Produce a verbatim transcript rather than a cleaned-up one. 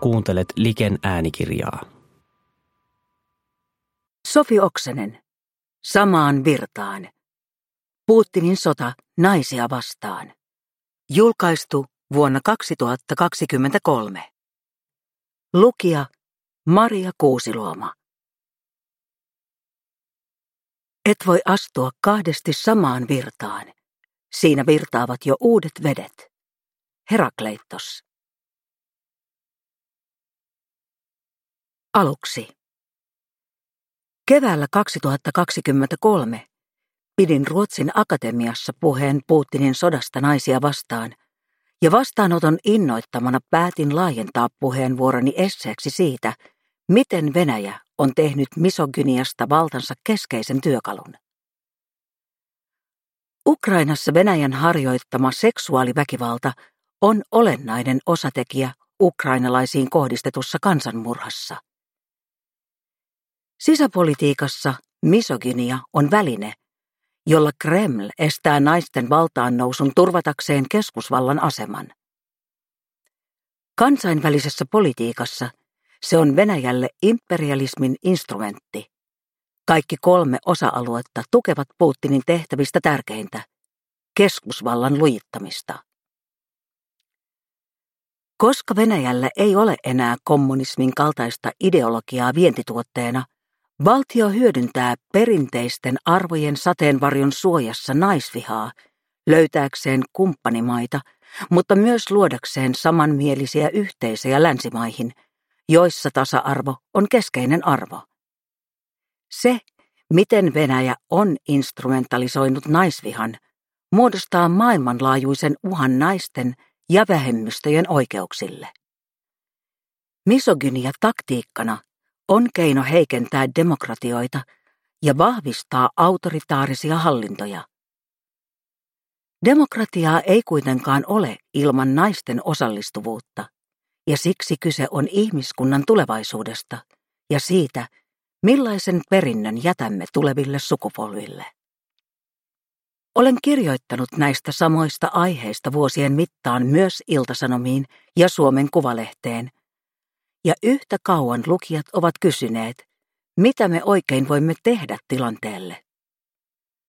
Kuuntelet Liken äänikirjaa. Sofi Oksanen. Samaan virtaan. Putinin sota naisia vastaan. Julkaistu vuonna kaksituhattakaksikymmentäkolme. Lukija Maria Kuusiluoma. Et voi astua kahdesti samaan virtaan. Siinä virtaavat jo uudet vedet. Herakleitos. Aluksi. Keväällä kaksituhattakaksikymmentäkolme pidin Ruotsin Akatemiassa puheen Putinin sodasta naisia vastaan, ja vastaanoton innoittamana päätin laajentaa puheenvuoroni esseeksi siitä, miten Venäjä on tehnyt misogyniasta valtansa keskeisen työkalun. Ukrainassa Venäjän harjoittama seksuaaliväkivalta on olennainen osatekijä ukrainalaisiin kohdistetussa kansanmurhassa. Sisäpolitiikassa misogynia on väline, jolla Kreml estää naisten valtaan nousun turvatakseen keskusvallan aseman. Kansainvälisessä politiikassa se on Venäjälle imperialismin instrumentti. Kaikki kolme osa-aluetta tukevat Putinin tehtävistä tärkeintä, keskusvallan lujittamista. Koska Venäjällä ei ole enää kommunismin kaltaista ideologiaa vientituotteena, valtio hyödyntää perinteisten arvojen sateenvarjon suojassa naisvihaa löytääkseen kumppanimaita, mutta myös luodakseen samanmielisiä yhteisöjä länsimaihin, joissa tasa-arvo on keskeinen arvo. Se, miten Venäjä on instrumentalisoinut naisvihan, muodostaa maailmanlaajuisen uhan naisten ja vähemmistöjen oikeuksille. Misogynia taktiikkana on keino heikentää demokratioita ja vahvistaa autoritaarisia hallintoja. Demokratiaa ei kuitenkaan ole ilman naisten osallistuvuutta, ja siksi kyse on ihmiskunnan tulevaisuudesta ja siitä, millaisen perinnön jätämme tuleville sukupolville. Olen kirjoittanut näistä samoista aiheista vuosien mittaan myös Ilta-Sanomiin ja Suomen Kuvalehteen, ja yhtä kauan lukijat ovat kysyneet, mitä me oikein voimme tehdä tilanteelle.